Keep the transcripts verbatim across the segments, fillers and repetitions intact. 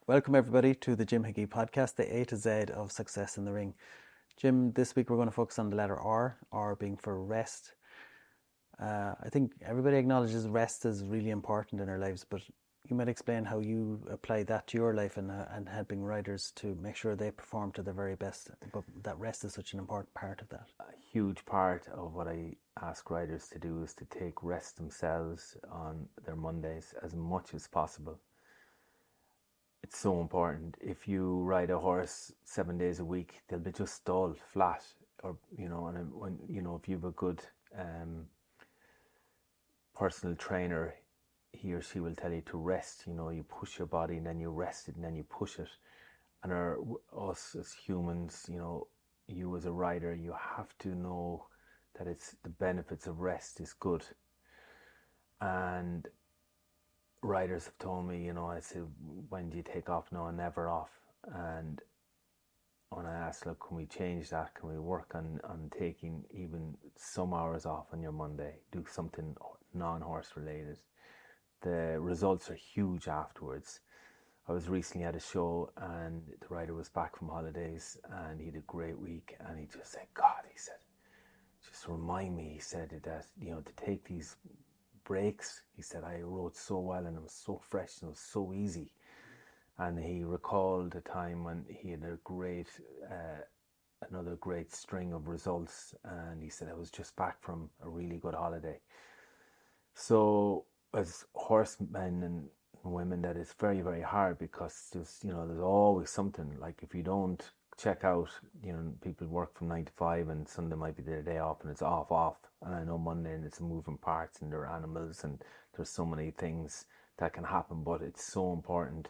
Welcome everybody to the Jim Hickey podcast, the A to Z of success in the ring. Jim, this week we're going to focus on the letter R, R being for rest. Uh, I think everybody acknowledges rest is really important in our lives, but you might explain how you apply that to your life and, uh, and helping riders to make sure they perform to their very best, but that rest is such an important part of that. A huge part of what I ask riders to do is to take rest themselves on their Mondays as much as possible. It's so important. If you ride a horse seven days a week, they'll be just dull, flat, or you know, and when you know if you have a good um, personal trainer, he or she will tell you to rest. You know, you push your body and then you rest it and then you push it. And our, us as humans, you know, you as a rider, you have to know that it's the benefits of rest is good. And riders have told me, you know, I said, when do you take off? No, never off. And when I asked, look, can we change that? Can we work on, on taking even some hours off on your Monday? Do something non-horse related. The results are huge afterwards. I was recently at a show and the rider was back from holidays and he had a great week and he just said, God, he said, just remind me, he said that, you know, to take these breaks. He said, I rode so well and it was so fresh and it was so easy. And he recalled a time when he had a great, uh, another great string of results. And he said, I was just back from a really good holiday. So as horsemen and women, that is very, very hard because there's, you know, there's always something. Like if you don't check out, you know, people work from nine to five and Sunday might be their day off and it's off, off. And I know Monday and it's moving parts and there are animals and there's so many things that can happen, but it's so important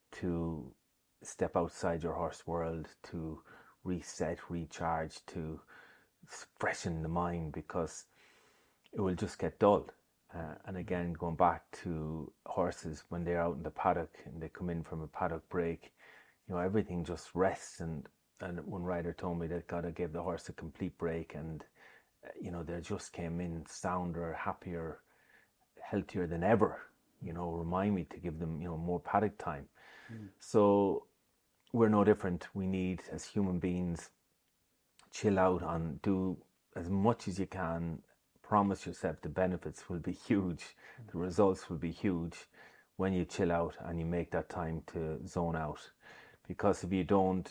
to step outside your horse world, to reset, recharge, to freshen the mind because it will just get dull. Uh, and again, going back to horses, when they're out in the paddock and they come in from a paddock break, you know, everything just rests. And, and one rider told me that God gave the horse a complete break and, uh, you know, they just came in sounder, happier, healthier than ever. You know, remind me to give them, you know, more paddock time. Mm. So we're no different. We need, as human beings, chill out and do as much as you can. Promise yourself the benefits will be huge. Mm. The results will be huge when you chill out and you make that time to zone out. Because if you don't,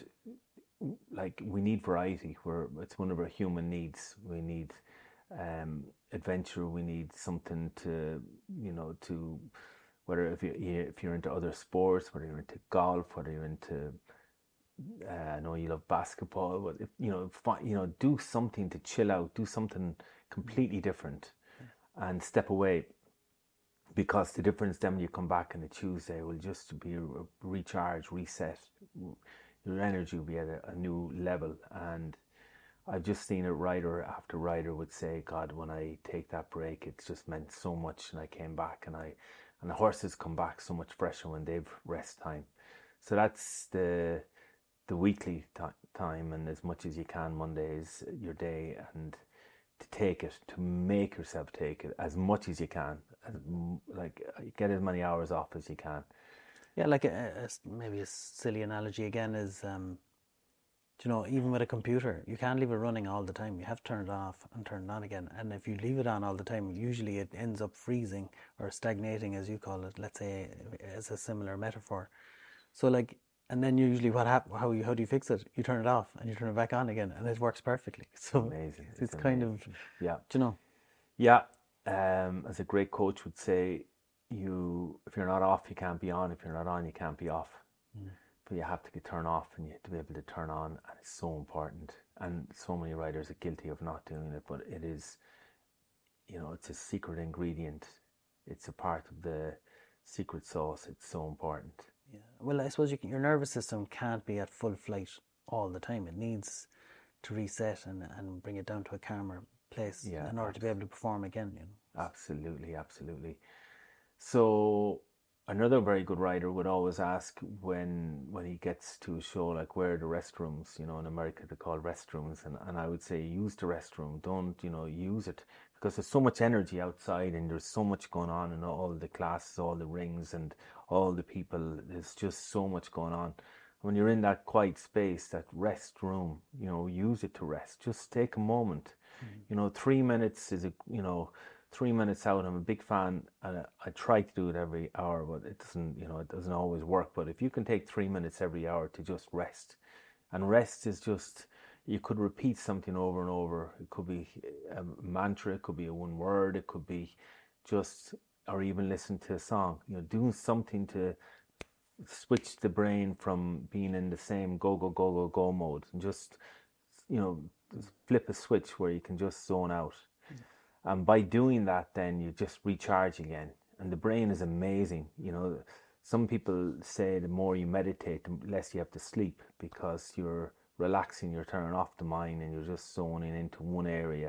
like, we need variety. We're, it's one of our human needs. We need um, adventure. We need something to, you know, to, whether if, you, if you're into other sports, whether you're into golf, whether you're into, uh, I know you love basketball, but, if, you know, fi- you know, do something to chill out, do something completely different and step away. Because the difference then when you come back on a Tuesday will just be a recharge, reset. Your energy will be at a, a new level. And I've just seen it rider after rider would say, God, when I take that break, it's just meant so much. And I came back and I, and the horses come back so much fresher when they've rest time. So that's the the weekly t- time. And as much as you can, Monday is your day. And to take it, to make yourself take it as much as you can, as, like get as many hours off as you can. Yeah, like a, a, maybe a silly analogy again is, um, you know, even with a computer, you can't leave it running all the time. You have to turn it off and turn it on again. And if you leave it on all the time, usually it ends up freezing or stagnating, as you call it, let's say, as a similar metaphor. So like, and then usually what hap- how you how do you fix it? You turn it off and you turn it back on again, and it works perfectly. So amazing. It's, it's, it's kind of, yeah, you know, yeah. Um, as a great coach would say, you if you're not off, you can't be on. If you're not on, you can't be off. Mm. But you have to get turn off, and you have to be able to turn on, and it's so important. And so many riders are guilty of not doing it, but it is, you know, it's a secret ingredient. It's a part of the secret sauce. It's so important. Yeah. Well, I suppose you can, your nervous system can't be at full flight all the time. It needs to reset and, and bring it down to a calmer place yeah, in order absolutely. to be able to perform again. You know. Absolutely, absolutely. So another very good rider would always ask when when he gets to a show like where are the restrooms, you know, in America they're called restrooms, and, and I would say use the restroom, don't, you know, use it because there's so much energy outside and there's so much going on in all the classes, all the rings and all the people. There's just so much going on. When you're in that quiet space, that rest room, you know, use it to rest. Just take a moment. Mm-hmm. You know, three minutes is a, you know, three minutes out. I'm a big fan, and I, I try to do it every hour, but it doesn't, you know, it doesn't always work. But if you can take three minutes every hour to just rest, and rest is just, you could repeat something over and over. It could be a mantra, it could be a one word, it could be just, or even listen to a song. You know, doing something to switch the brain from being in the same go go go go go mode, and just, you know, flip a switch where you can just zone out. And by doing that, then you just recharge again. And the brain is amazing. You know, some people say the more you meditate, the less you have to sleep because you're relaxing, you're turning off the mind and you're just zoning into one area.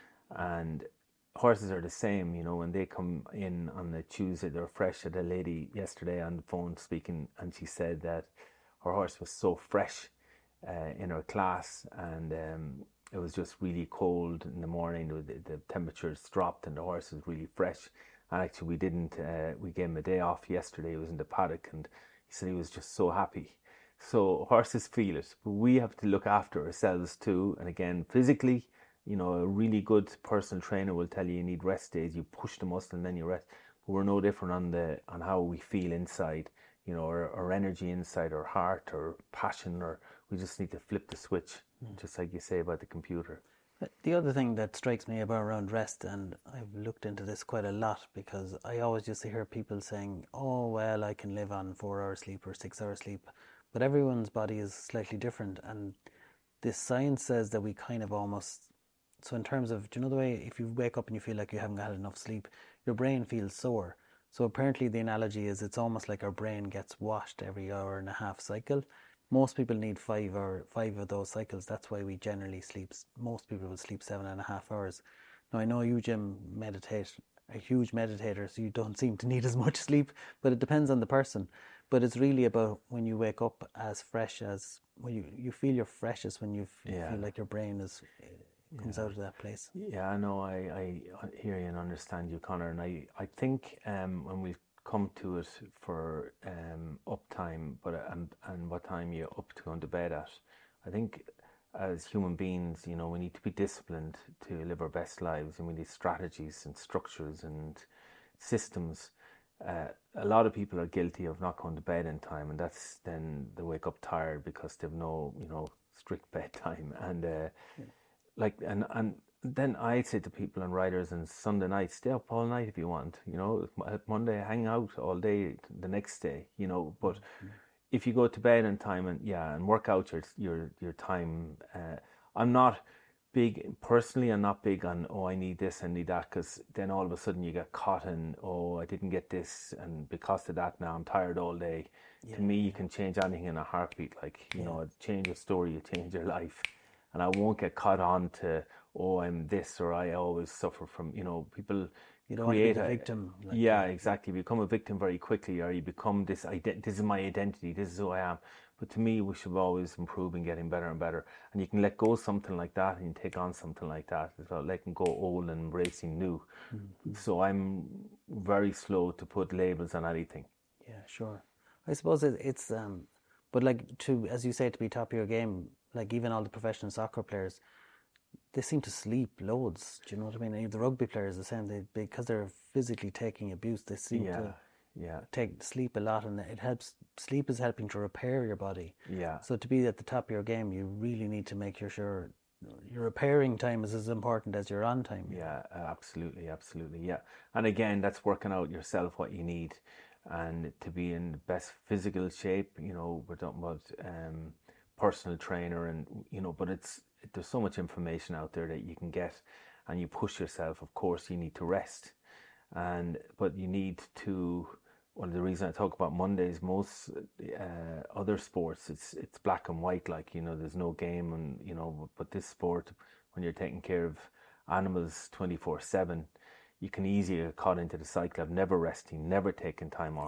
And horses are the same, you know, when they come in on the Tuesday, they're fresh. I had a lady yesterday on the phone speaking, and she said that her horse was so fresh uh, in her class, and um, it was just really cold in the morning. The, the temperatures dropped and the horse was really fresh. And actually we didn't, uh, we gave him a day off yesterday. He was in the paddock and he said he was just so happy. So horses feel it, but we have to look after ourselves too. And again, physically, you know, a really good personal trainer will tell you you need rest days. You push the muscle and then you rest. But we're no different on the on how we feel inside, you know, our, our energy inside, our heart, or passion, or we just need to flip the switch, mm. just like you say about the computer. The other thing that strikes me about around rest, and I've looked into this quite a lot because I always used to hear people saying, oh, well, I can live on four hours sleep or six hours sleep. But everyone's body is slightly different. And this science says that we kind of almost, so in terms of, do you know the way if you wake up and you feel like you haven't had enough sleep, your brain feels sore. So apparently the analogy is it's almost like our brain gets washed every hour and a half cycle. Most people need five or five of those cycles. That's why we generally sleep. Most people will sleep seven and a half hours. Now I know you, Jim, meditate, a huge meditator, so you don't seem to need as much sleep, but it depends on the person. But it's really about when you wake up as fresh as, when you, you feel your freshest when you yeah. feel like your brain is comes yeah. out of that place. Yeah, I know. I, I hear you and understand you, Conor. And I, I think um, when we come to it for um, uptime, but and and what time you're up to going to bed at. I think as human beings, you know, we need to be disciplined to live our best lives, and we need strategies and structures and systems. Uh, a lot of people are guilty of not going to bed in time, and that's then they wake up tired because they've no, you know, strict bedtime, and uh, yeah. like and and. Then I say to people and riders on Sunday night, stay up all night if you want, you know, Monday hang out all day the next day, you know, but mm-hmm. if you go to bed in time and yeah, and work out your your, your time, uh, I'm not big, personally I'm not big on, oh, I need this, I need that, because then all of a sudden you get caught in, oh, I didn't get this, and because of that now I'm tired all day. Yeah. To me, you can change anything in a heartbeat, like, you yeah. know, change your story, you change your life, and I won't get caught on to, oh, I'm this, or I always suffer from, you know, people you don't create want to be the victim. Like yeah, that. Exactly. You become a victim very quickly, or you become this, ident- this is my identity, this is who I am. But to me, we should always improve and getting better and better. And you can let go of something like that and you take on something like that. It's about letting go old and embracing new. Mm-hmm. So I'm very slow to put labels on anything. Yeah, sure. I suppose it, it's, um, but like to, as you say, to be top of your game, like even all the professional soccer players, they seem to sleep loads. Do you know what I mean? And the rugby players the same. They because they're physically taking abuse. They seem yeah, to yeah. take sleep a lot, and it helps. Sleep is helping to repair your body. Yeah. So to be at the top of your game, you really need to make sure your repairing time is as important as your on time. Yeah, absolutely, absolutely. Yeah, and again, that's working out yourself what you need, and to be in the best physical shape. You know, we're talking about um, personal trainer, and you know, but it's. There's so much information out there that you can get, and you push yourself. Of course, you need to rest, and but you need to. One of the reasons I talk about Mondays, most uh, other sports, it's it's black and white. Like, you know, there's no game, and you know, but this sport, when you're taking care of animals twenty-four seven, you can easily get caught into the cycle of never resting, never taking time off. Yeah.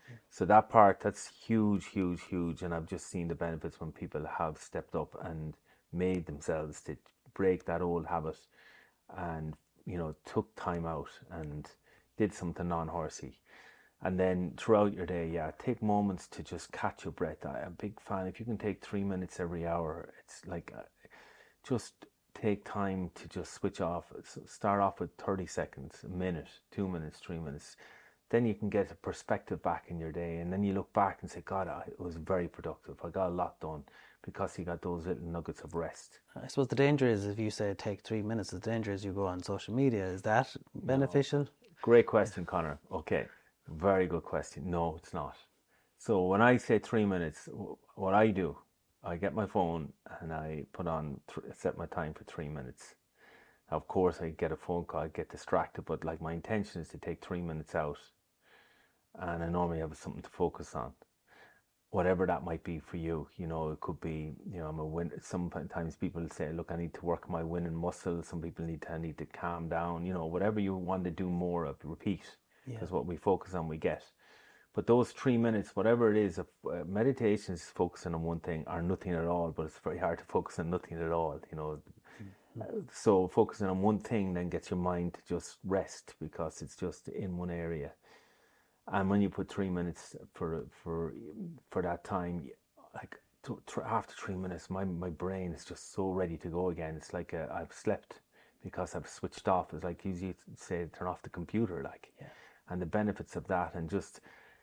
So that part, that's huge, huge, huge. And I've just seen the benefits when people have stepped up and made themselves to break that old habit and, you know, took time out and did something non-horsey. And then throughout your day, yeah, take moments to just catch your breath. I'm a big fan. If you can take three minutes every hour, it's like uh, just take time to just switch off. Start off with thirty seconds, a minute, two minutes, three minutes. Then you can get a perspective back in your day. And then you look back and say, God, it was very productive. I got a lot done because you got those little nuggets of rest. I suppose the danger is if you say take three minutes, the danger is you go on social media. Is that beneficial? No. Great question, Connor. Okay. Very good question. No, it's not. So when I say three minutes, what I do, I get my phone and I put on, set my time for three minutes. Of course, I get a phone call, I get distracted, but like my intention is to take three minutes out, and I normally have something to focus on. Whatever that might be for you, you know, it could be, you know, I'm a win. Sometimes people say, look, I need to work my winning muscle. Some people need to, I need to calm down. You know, whatever you want to do more of, repeat. Because yeah. What we focus on, we get. But those three minutes, whatever it is, uh, meditation is focusing on one thing or nothing at all. But it's very hard to focus on nothing at all. You know, mm-hmm. uh, so focusing on one thing then gets your mind to just rest because it's just in one area. And when you put three minutes for for for that time, like to, to, after three minutes, my my brain is just so ready to go again. It's like uh, I've slept because I've switched off. It's like you say, turn off the computer, like. Yeah. And the benefits of that, and just,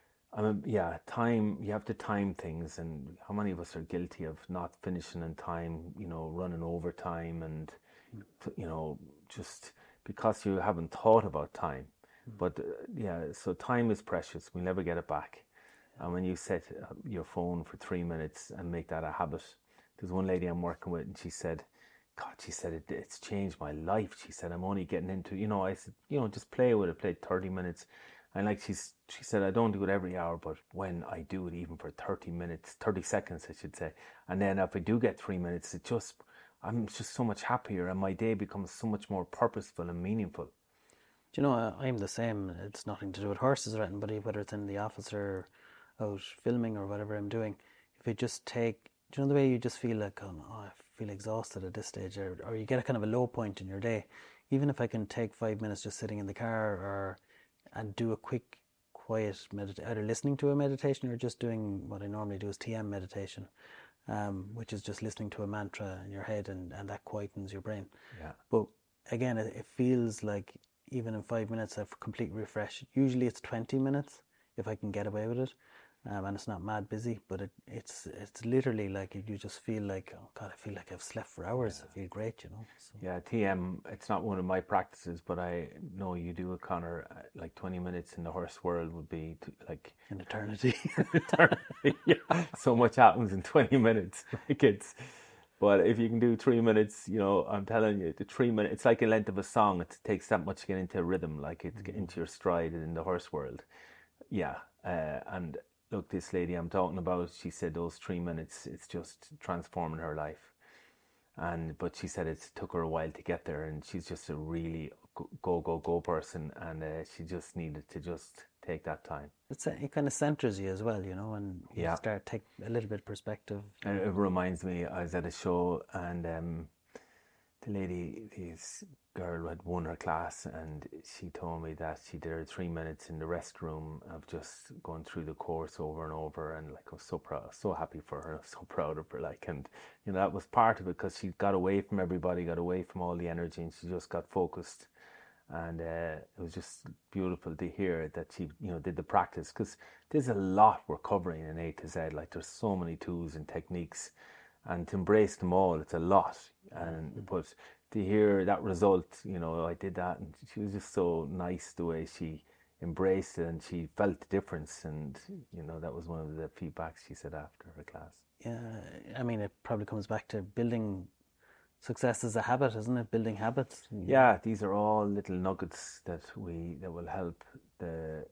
I mean, yeah, time, you have to time things, and how many of us are guilty of not finishing in time, you know, running overtime, and, mm. you know, just because you haven't thought about time. Mm. But, uh, yeah, so time is precious. We'll never get it back. Yeah. And when you set your phone for three minutes and make that a habit, there's one lady I'm working with, and she said, God, she said, it, it's changed my life. She said, I'm only getting into, you know, I said, you know, just play with it, play thirty minutes. And like she's, she said, I don't do it every hour, but when I do it, even for thirty minutes, thirty seconds, I should say. And then if I do get three minutes, it just, I'm just so much happier and my day becomes so much more purposeful and meaningful. Do you know, I'm the same. It's nothing to do with horses or anything, but whether it's in the office or out filming or whatever I'm doing, if I just take, do you know the way you just feel like, oh, no, I feel exhausted at this stage, or, or you get a kind of a low point in your day, even if I can take five minutes just sitting in the car or and do a quick quiet meditation, either listening to a meditation or just doing what I normally do is T M meditation, um, which is just listening to a mantra in your head, and, and that quietens your brain. Yeah. But again, it, it feels like even in five minutes I've complete refresh. Usually it's twenty minutes if I can get away with it. Um, and it's not mad busy, but it, it's it's literally like you just feel like, oh God, I feel like I've slept for hours. Yeah. I feel great, you know. So. Yeah, T M, it's not one of my practices, but I know you do it, Connor. Like twenty minutes in the horse world would be to, like an eternity. eternity. Yeah, so much happens in twenty minutes. Like it's, but if you can do three minutes, you know, I'm telling you, the three minutes, it's like a length of a song. It takes that much to get into a rhythm, like it, mm-hmm. get into your stride in the horse world. Yeah, uh, and. Look, this lady I'm talking about, she said those three minutes, it's just transforming her life. And but she said it took her a while to get there, and she's just a really go, go, go person, and uh, she just needed to just take that time. It's a, it kind of centers you as well, you know, and you yeah. start take a little bit of perspective. And it reminds me, I was at a show, and um, the lady, this girl had won her class, and she told me that she did her three minutes in the restroom of just going through the course over and over, and like I was so proud, so happy for her, I was so proud of her, like, and you know that was part of it because she got away from everybody, got away from all the energy, and she just got focused, and uh, it was just beautiful to hear that she, you know, did the practice, because there's a lot we're covering in A to Z, like there's so many tools and techniques. And to embrace them all, it's a lot. And mm-hmm. but to hear that result, you know, I did that, and she was just so nice the way she embraced it, and she felt the difference. And you know, that was one of the feedbacks she said after her class. Yeah, I mean, it probably comes back to building success as a habit, isn't it? Building habits. Yeah, these are all little nuggets that we that will help the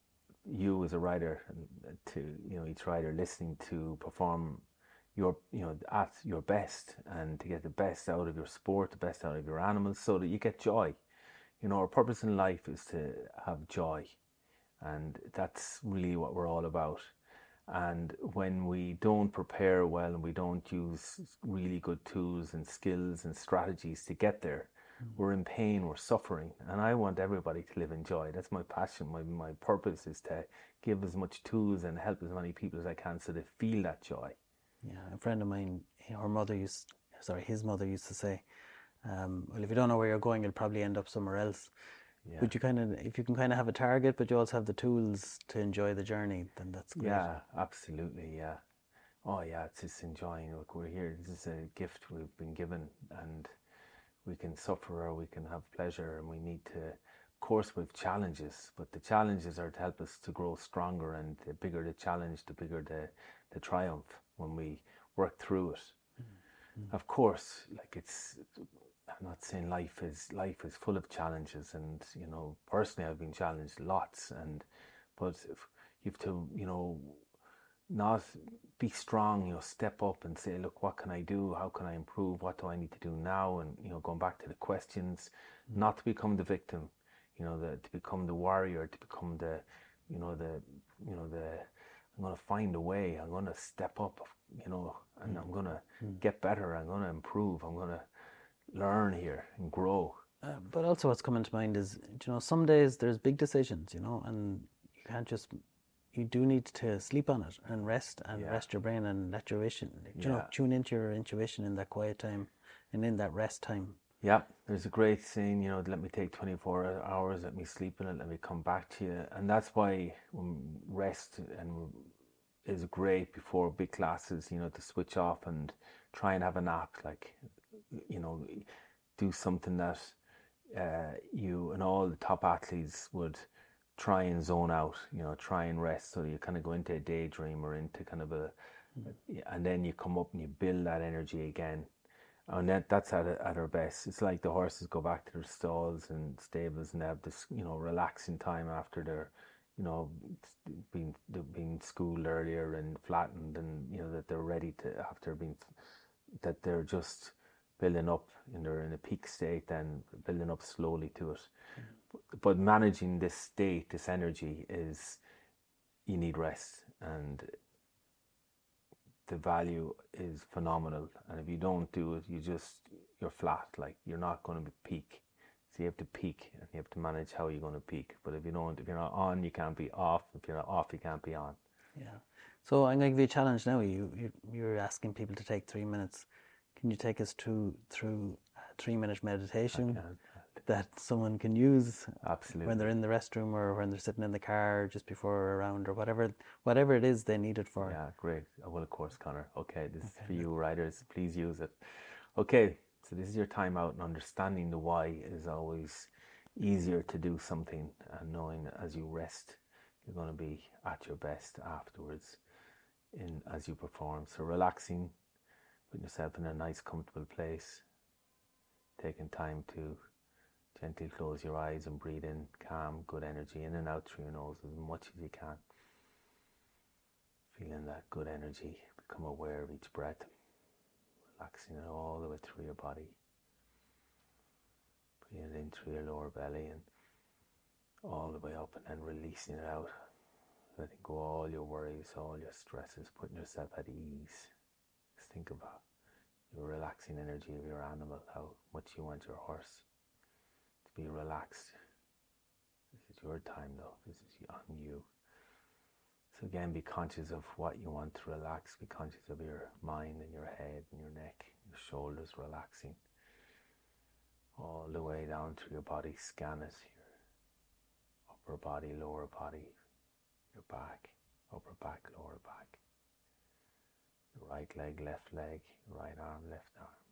you as a rider, and to you know each rider listening to perform your you know at your best, and to get the best out of your sport, the best out of your animals, so that you get joy. You know, our purpose in life is to have joy, And that's really what we're all about. And when we don't prepare well and we don't use really good tools and skills and strategies to get there, mm-hmm. we're in pain, we're suffering. And I want everybody to live in joy. That's my passion. My, my purpose is to give as much tools and help as many people as I can so they feel that joy. Yeah, a friend of mine, her mother used, sorry, his mother used to say, um, well, if you don't know where you're going, you'll probably end up somewhere else. Yeah. But you kind of, if you can kind of have a target, but you also have the tools to enjoy the journey, then that's great. Yeah, absolutely. Yeah. Oh, yeah. It's just enjoying. Look, we're here. This is a gift we've been given, and we can suffer or we can have pleasure, and we need to. Of course, we have challenges, but the challenges are to help us to grow stronger. And the bigger the challenge, the bigger the the triumph when we work through it. Mm-hmm. Of course, like it's. I'm not saying life is life is full of challenges, and you know, personally, I've been challenged lots, and but if you have to, you know, not be strong, you know, step up and say, look, what can I do? How can I improve? What do I need to do now? And you know, going back to the questions, mm-hmm. not to become the victim, you know, the, to become the warrior, to become the, you know, the, you know, the. I'm going to find a way. I'm going to step up, you know, and mm-hmm. I'm going to mm-hmm. get better. I'm going to improve. I'm going to learn here and grow. Uh, but also what's coming to mind is, you know, some days there's big decisions, you know, and you can't just, you do need to sleep on it and rest and yeah. rest your brain and let your intuition, you yeah. know, tune into your intuition in that quiet time and in that rest time. Yeah, there's a great saying, you know, let me take twenty-four hours, let me sleep in it, let me come back to you. And that's why rest and is great before big classes, you know, to switch off and try and have a nap, like, you know, do something that uh, you and all the top athletes would try and zone out, you know, try and rest. So you kind of go into a daydream or into kind of a, mm. and then you come up and you build that energy again. And that, that's at, at our best. It's like the horses go back to their stalls and stables and they have this, you know, relaxing time after they're, you know, being, being schooled earlier and flattened, and, you know, that they're ready to, after being, that they're just building up and they're in a peak state, then building up slowly to it. Mm-hmm. But managing this state, this energy, is, you need rest, and the value is phenomenal. And if you don't do it, you just, you're flat, like you're not going to peak. So you have to peak, and you have to manage how you're going to peak. But if you don't, if you're not on, you can't be off. If you're not off, you can't be on. Yeah. So I'm going to give you a challenge now. You, you you're asking people to take three minutes. Can you take us through through a three-minute meditation that someone can use Absolutely. when they're in the restroom or when they're sitting in the car just before or around or whatever whatever it is they need it for? Yeah, great. Well, of course, Connor. Okay, this okay. is for you riders. Please use it. Okay, so this is your time out, and understanding the why is always easier to do something, and knowing that as you rest, you're going to be at your best afterwards in as you perform. So relaxing, putting yourself in a nice comfortable place, taking time to gently close your eyes and breathe in calm, good energy in and out through your nose as much as you can. Feeling that good energy, become aware of each breath, relaxing it all the way through your body. Breathing in through your lower belly and all the way up, and then releasing it out, letting go all your worries, all your stresses, putting yourself at ease. Just think about your relaxing energy of your animal, how much you want your horse to be relaxed. This is your time though, this is on you. So again, be conscious of what you want to relax, be conscious of your mind and your head and your neck, your shoulders relaxing. All the way down through your body, scan it, your upper body, lower body, your back, upper back, lower back. Your right leg, left leg, your right arm, left arm.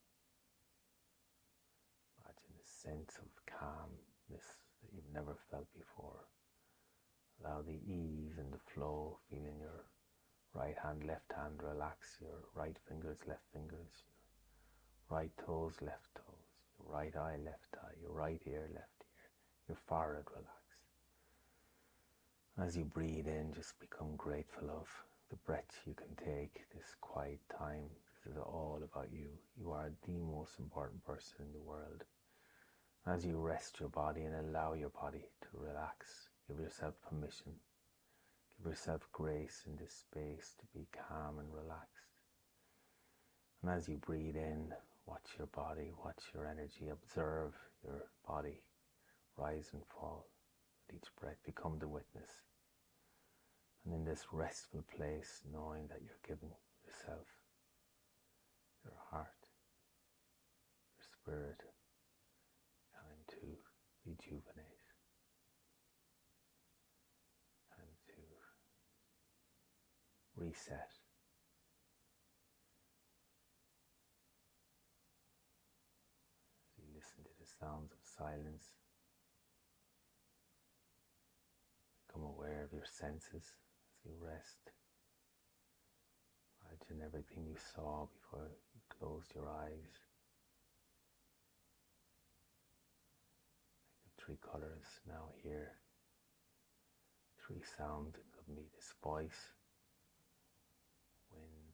Imagine a sense of calmness that you've never felt before. Allow the ease and the flow, feeling your right hand, left hand relax, your right fingers, left fingers, your right toes, left toes, your right eye, left eye, your right ear, left ear, your forehead relax. As you breathe in, just become grateful of the breath you can take, this quiet time. This is all about you. You are the most important person in the world. As you rest your body and allow your body to relax, Give yourself permission. Give yourself grace in this space to be calm and relaxed. And as you breathe in, watch your body, watch your energy, observe your body rise and fall. With each breath, become the witness. And in this restful place, knowing that you're giving yourself, your heart, your spirit, time to rejuvenate, time to reset. As you listen to the sounds of silence, become aware of your senses as you rest. Imagine everything you saw before you closed your eyes. Like the three colors now here. Three sounds. It could be this voice, wind,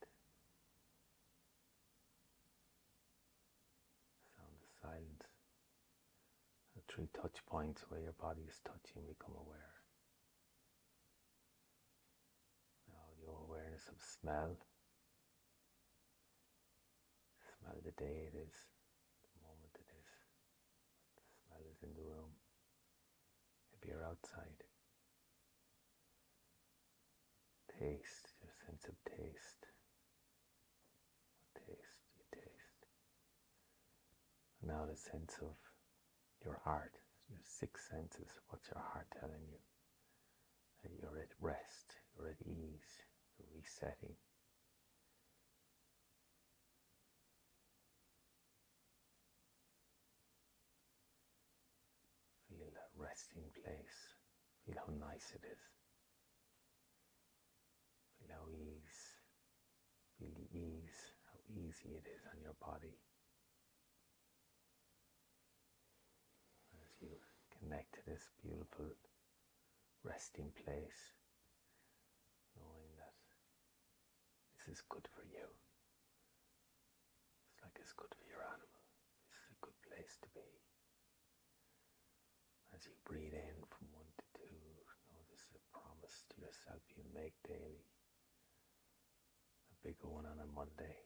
sound of silence. The three touch points where your body is touching, become aware. Now your awareness of smell. Smell the day it is, the moment it is. The smell is in the room. Maybe you're outside. Taste, your sense of taste. What taste you taste. And now the sense of your heart, your six senses. What's your heart telling you? That you're at rest, you're at ease, you're resetting. Feel that resting place. Feel how nice it is. Feel how ease. Feel the ease, how easy it is on your body. As you connect to this beautiful resting place, knowing that this is good for you. It's like it's good for your animal. This is a good place to be. As you breathe in from one to two, know this is a promise to yourself you make daily. A bigger one on a Monday.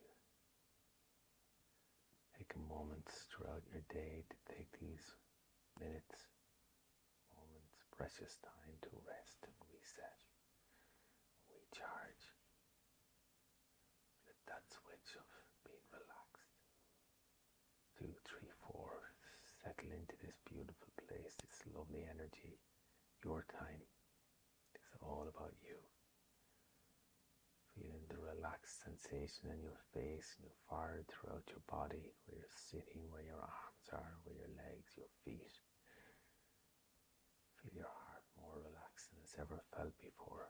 Take a moment throughout your day to take these minutes, moments, precious time to rest and reset, recharge. Let that switch of being relaxed. Two, three, four. Settle into this beautiful place, this lovely energy. Your time. It's all about you. Feeling the relaxed sensation in your face and your forehead throughout your body, where you're sitting, where your arms are, where your legs, your feet. Feel your heart more relaxed than it's ever felt before.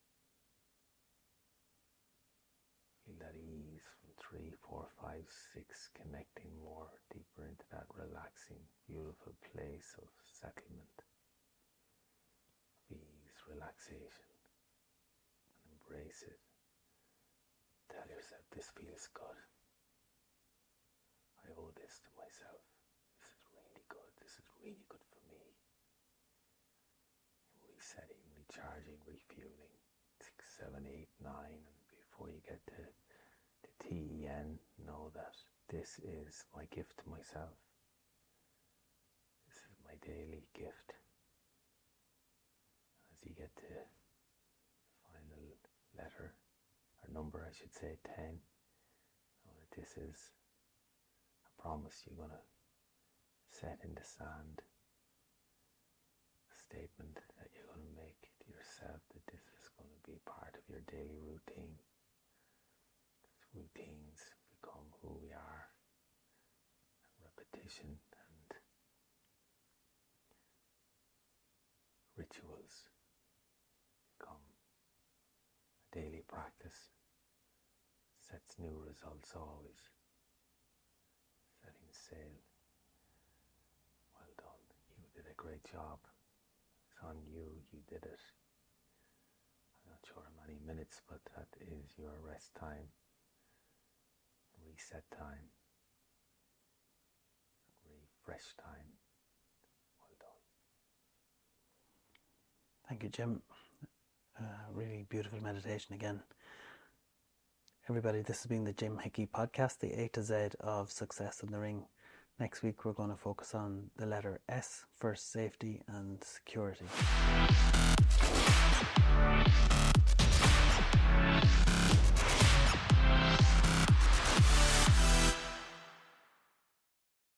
Feel that ease from three, four, five, six, connecting more deeper into that relaxing, beautiful place of settlement, of ease, relaxation, and embrace it. Tell yourself, this feels good. I owe this to myself. This is really good. This is really good for me. Resetting, recharging, refueling. Six, seven, eight, nine, and before you get to the T E N, know that this is my gift to myself. This is my daily gift. As you get to the final letter, or number I should say, ten, know that this is a promise you're going to set in the sand. A statement that you're going to make to yourself that this is going to be part of your daily routine. Routines become who we are. Repetition and rituals become a daily practice. Sets new results always. Setting sail. Well done. You did a great job. It's on you. You did it. I'm not sure how many minutes, but that is your rest time. Reset time, refresh time. Well done. Thank you, Jim. Uh, really beautiful meditation again. Everybody, this has been the Jim Hickey podcast, the A to Z of success in the ring. Next week, we're going to focus on the letter S for safety and security.